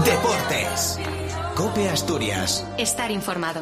Deportes. COPE Asturias. Estar informado.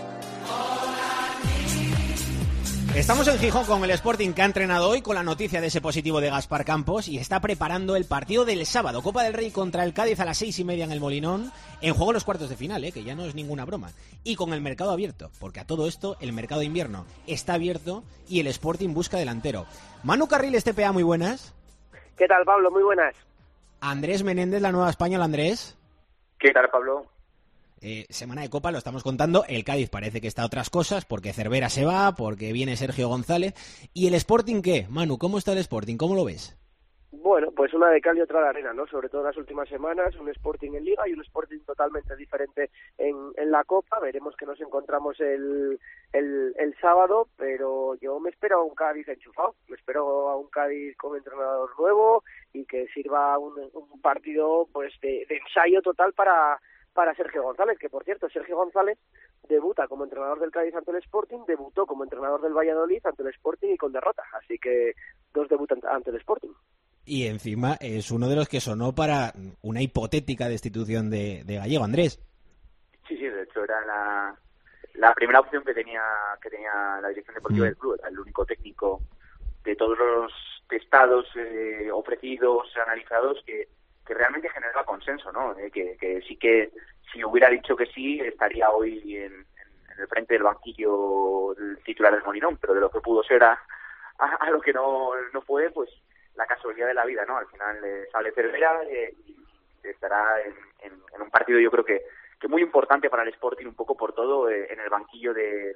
Estamos en Gijón con el Sporting, que ha entrenado hoy con la noticia de ese positivo de Gaspar Campos y está preparando el partido del sábado, Copa del Rey contra el Cádiz a las 6:30 en el Molinón, en juego los cuartos de final, que ya no es ninguna broma, y con el mercado abierto, porque a todo esto el mercado de invierno está abierto y el Sporting busca delantero. Manu Carril, TPA, muy buenas. ¿Qué tal, Pablo? Muy buenas. Andrés Menéndez, la Nueva España. Hola, Andrés. ¿Qué tal, Pablo? Semana de Copa, lo estamos contando. El Cádiz parece que está a otras cosas, porque Cervera se va, porque viene Sergio González. ¿Y el Sporting qué? Manu, ¿cómo está el Sporting? ¿Cómo lo ves? Bueno, pues una de cal y otra de arena, ¿no? Sobre todo en las últimas semanas, un Sporting en Liga y un Sporting totalmente diferente en la Copa. Veremos que nos encontramos el sábado, pero yo me espero a un Cádiz enchufado. Me espero a un Cádiz con entrenador nuevo y que sirva un partido pues de ensayo total para Sergio González, que por cierto, Sergio González debuta como entrenador del Cádiz ante el Sporting, debutó como entrenador del Valladolid ante el Sporting y con derrota, así que 2 debutan ante el Sporting. Y encima es uno de los que sonó para una hipotética destitución de Gallego, Andrés. Sí, de hecho era la primera opción que tenía la dirección deportiva del club, era el único técnico de todos los testados ofrecidos, analizados, que realmente generaba consenso, ¿no? Que sí, que si hubiera dicho que sí, estaría hoy en el frente del banquillo del titular del Molinón, pero de lo que pudo ser a lo que no fue, pues la casualidad de la vida, ¿no? Al final sale Cervera y estará en un partido, yo creo que muy importante para el Sporting, un poco por todo, en el banquillo de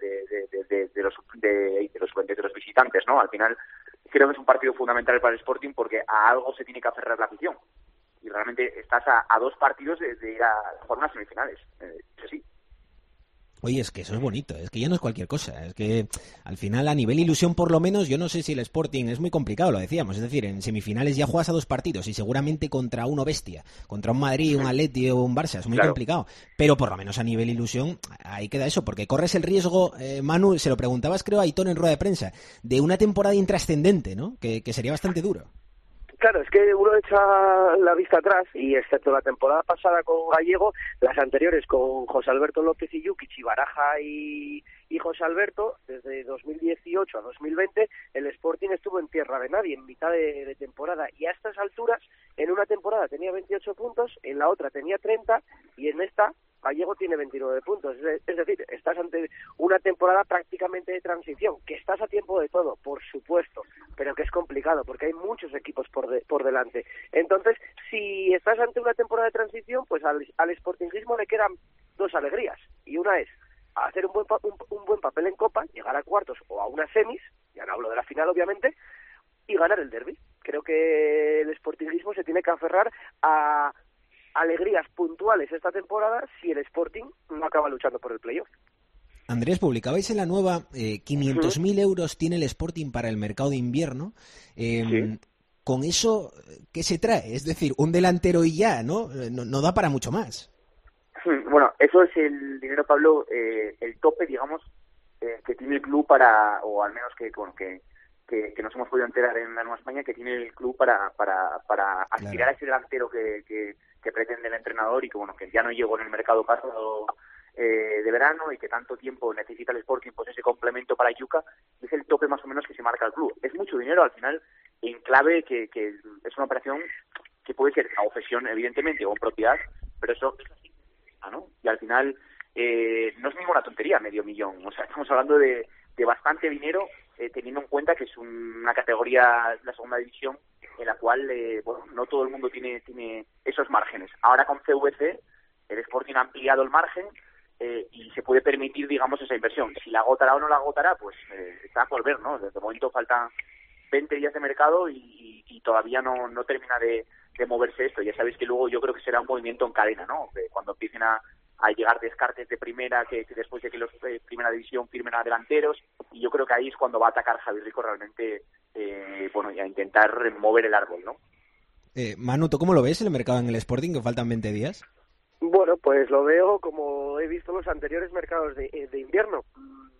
los visitantes, ¿no? Al final creo que es un partido fundamental para el Sporting porque a algo se tiene que aferrar la afición. Y realmente estás a 2 partidos de ir a jugar unas semifinales. Sí. Oye, es que eso es bonito, es que ya no es cualquier cosa, es que al final a nivel ilusión por lo menos, yo no sé si el Sporting es muy complicado, lo decíamos, es decir, en semifinales ya juegas a 2 partidos y seguramente contra uno bestia, contra un Madrid, un Atleti o un Barça, es muy complicado, pero por lo menos a nivel ilusión ahí queda eso, porque corres el riesgo, Manu, se lo preguntabas creo a Aitón en rueda de prensa, de una temporada intrascendente, ¿no? Que sería bastante duro. Claro, es que uno echa la vista atrás y excepto la temporada pasada con Gallego, las anteriores con José Alberto López y Jukic y Baraja y José Alberto, desde 2018 a 2020, el Sporting estuvo en tierra de nadie, en mitad de temporada, y a estas alturas, en una temporada tenía 28 puntos, en la otra tenía 30, y en esta Gallego tiene 29 puntos, es decir, estás ante una temporada prácticamente de transición, que estás a tiempo de todo, por supuesto, pero que es complicado, porque hay muchos equipos por delante. Entonces, si estás ante una temporada de transición, pues al sportingismo le quedan 2 alegrías, y una es hacer un buen papel en Copa, llegar a cuartos o a unas semis, ya no hablo de la final obviamente, y ganar el derbi. Creo que el sportingismo se tiene que aferrar a alegrías puntuales esta temporada si el Sporting no acaba luchando por el playoff. Andrés, publicabais en la nueva 500.000 euros tiene el Sporting para el mercado de invierno. Con eso, ¿qué se trae? Es decir, un delantero y ya, ¿no? No da para mucho más. Bueno, eso es el dinero, Pablo, el tope, digamos, que tiene el club para, o al menos que nos hemos podido enterar en la Nueva España, que tiene el club para aspirar a ese delantero que pretende el entrenador y que ya no llegó en el mercado pasado de verano y que tanto tiempo necesita el Sporting, pues ese complemento para Yuca, es el tope más o menos que se marca el club. Es mucho dinero al final, en clave que es una operación que puede ser a obsesión, evidentemente, o en propiedad, pero eso es así, ¿no? Y al final no es ninguna tontería, medio millón. O sea, estamos hablando de bastante dinero, teniendo en cuenta que es una categoría, la segunda división, en la cual no todo el mundo tiene esos márgenes. Ahora con CVC el Sporting ha ampliado el margen y se puede permitir, digamos, esa inversión. Si la agotará o no la agotará, pues está por ver, ¿no? Desde el momento faltan 20 días de mercado y todavía no termina de moverse esto. Ya sabéis que luego yo creo que será un movimiento en cadena, ¿no? Cuando empiecen a llegar descartes de primera, que después de que los primera división firmen a delanteros, y yo creo que ahí es cuando va a atacar Javi Rico realmente, y a intentar mover el árbol, ¿no? Manu, ¿tú cómo lo ves el mercado en el Sporting, que faltan 20 días? Bueno, pues lo veo como he visto los anteriores mercados de invierno.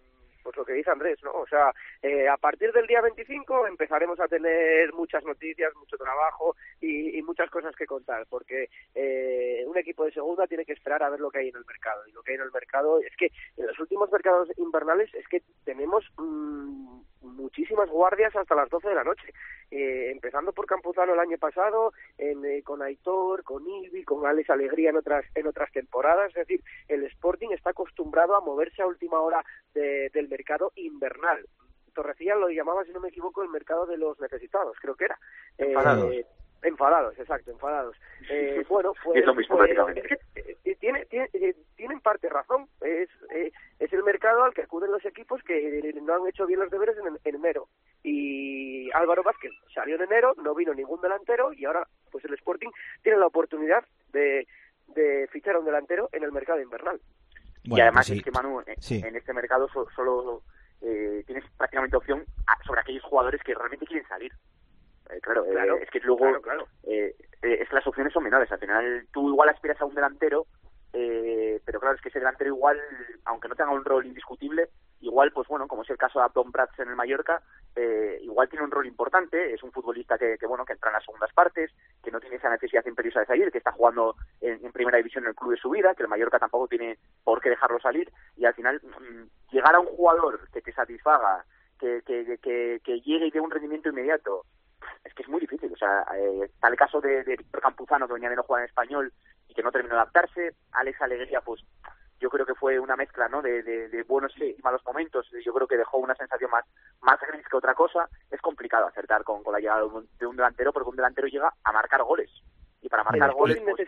pues lo que dice Andrés, ¿no? O sea, a partir del día 25 empezaremos a tener muchas noticias, mucho trabajo y muchas cosas que contar, porque un equipo de segunda tiene que esperar a ver lo que hay en el mercado. Y lo que hay en el mercado es que en los últimos mercados invernales es que tenemos muchísimas guardias hasta las 12 de la noche, empezando por Campuzano el año pasado, con Aitor, con Ilvi, con Alex Alegría en otras temporadas. Es decir, el Sporting está acostumbrado a moverse a última hora del mercado invernal. Torrecilla lo llamaba, si no me equivoco, el mercado de los necesitados, creo que era. Enfadados, exacto, enfadados. Bueno, pues es lo mismo prácticamente. Tienen parte razón. Es el mercado al que acuden los equipos que no han hecho bien los deberes en enero. Y Álvaro Vázquez salió en enero, no vino ningún delantero y ahora pues el Sporting tiene la oportunidad de fichar a un delantero en el mercado invernal. Bueno, y además es que, Manu, en este mercado solo tienes prácticamente opción sobre aquellos jugadores que realmente quieren salir. Claro, es que luego claro. Las opciones son menores. Al final tú igual aspiras a un delantero, pero claro, es que ese delantero igual, aunque no tenga un rol indiscutible, igual, pues bueno, como es el caso de Abdón Prats en el Mallorca, igual tiene un rol importante. Es un futbolista que entra en las segundas partes, que no tiene esa necesidad imperiosa de salir, que está jugando en primera división en el club de su vida, que el Mallorca tampoco tiene por qué dejarlo salir, y al final llegar a un jugador que te satisfaga, que llegue y dé un rendimiento inmediato, es que es muy difícil. O sea, está el caso de Víctor Campuzano, que venía de no jugar en español y que no terminó de adaptarse. Alex Alegría, pues yo creo que fue una mezcla, ¿no?, de buenos y malos momentos. Yo creo que dejó una sensación más gris que otra cosa. Es complicado acertar con la llegada de un delantero, porque un delantero llega a marcar goles. Y para marcar goles, pues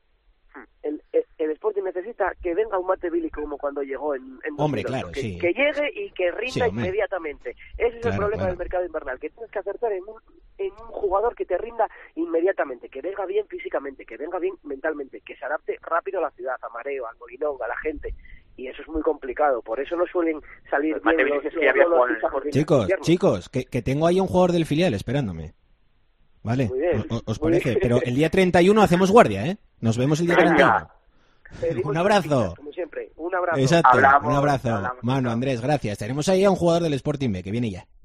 el Sporting necesita que venga un Mate Billy como cuando llegó en Hombre, 2008, claro, que, sí. que llegue y que rinda inmediatamente. Ese es el problema del mercado invernal, que tienes que acertar en un jugador que te rinda inmediatamente, que venga bien físicamente, que venga bien mentalmente, que se adapte rápido a la ciudad, a Mareo, al Molinón, a la gente. Y eso es muy complicado, por eso no suelen salir bien los Chicos, que tengo ahí un jugador del filial esperándome. Vale, muy bien, os parece, pero el día 31 hacemos guardia, ¿eh? Nos vemos el día 31. Un abrazo. Como siempre, un abrazo. Exacto, hablamos, un abrazo. Manu, Andrés, gracias. Tenemos ahí a un jugador del Sporting B que viene ya.